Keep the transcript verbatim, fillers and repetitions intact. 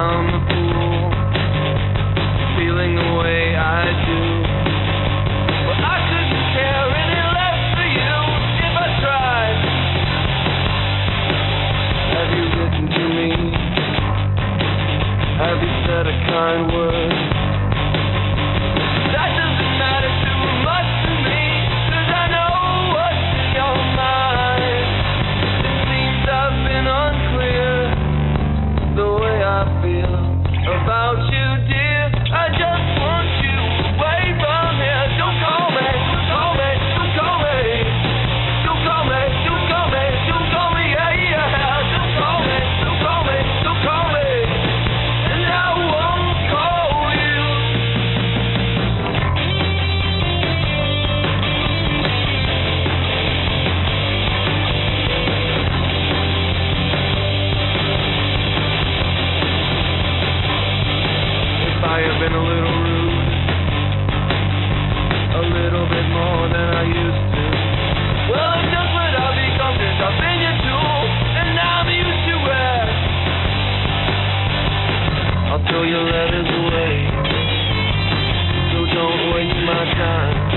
around the pool, feeling the way I do. But I couldn't care any less for you if I tried. Have you written to me? Have you said a kind word? That doesn't matter too much to me, 'cause I know what's in your mind. It seems I've been unclear the way I feel about you, dear. I just want you away from here. Don't call me, don't call me, don't call me. Don't call me, don't call me, don't call me, yeah, yeah. Don't call me, don't call me, don't call me. And I won't call you. If I have been a little rude, a little bit more than I used to, well, it's just what I've become since I've been your tool, and I'm used to it. I'll throw your letters away, so don't waste my time.